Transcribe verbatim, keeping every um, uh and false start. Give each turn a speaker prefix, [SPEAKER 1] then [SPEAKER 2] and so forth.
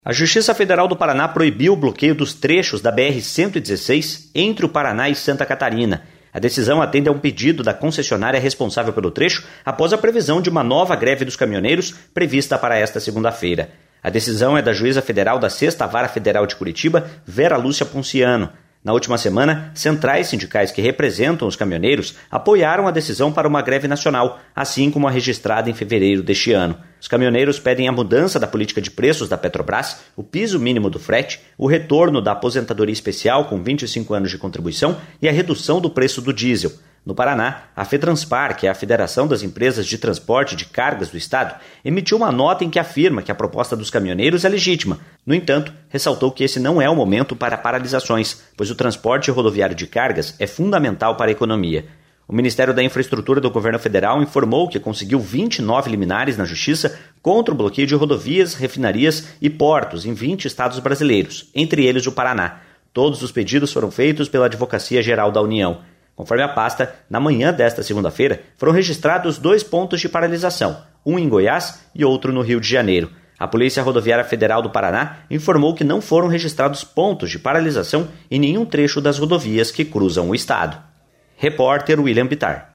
[SPEAKER 1] A Justiça Federal do Paraná proibiu o bloqueio dos trechos da B R cento e dezesseis entre o Paraná e Santa Catarina. A decisão atende a um pedido da concessionária responsável pelo trecho após a previsão de uma nova greve dos caminhoneiros prevista para esta segunda-feira. A decisão é da juíza federal da sexta Vara Federal de Curitiba, Vera Lúcia Ponciano. Na última semana, centrais sindicais que representam os caminhoneiros apoiaram a decisão para uma greve nacional, assim como a registrada em fevereiro deste ano. Os caminhoneiros pedem a mudança da política de preços da Petrobras, o piso mínimo do frete, o retorno da aposentadoria especial com vinte e cinco anos de contribuição e a redução do preço do diesel. No Paraná, a FETRANSPAR, que é a Federação das Empresas de Transporte de Cargas do Estado, emitiu uma nota em que afirma que a proposta dos caminhoneiros é legítima. No entanto, ressaltou que esse não é o momento para paralisações, pois o transporte rodoviário de cargas é fundamental para a economia. O Ministério da Infraestrutura do Governo Federal informou que conseguiu vinte e nove liminares na Justiça contra o bloqueio de rodovias, refinarias e portos em vinte estados brasileiros, entre eles o Paraná. Todos os pedidos foram feitos pela Advocacia Geral da União. Conforme a pasta, na manhã desta segunda-feira, foram registrados dois pontos de paralisação, um em Goiás e outro no Rio de Janeiro. A Polícia Rodoviária Federal do Paraná informou que não foram registrados pontos de paralisação em nenhum trecho das rodovias que cruzam o estado. Repórter William Bittar.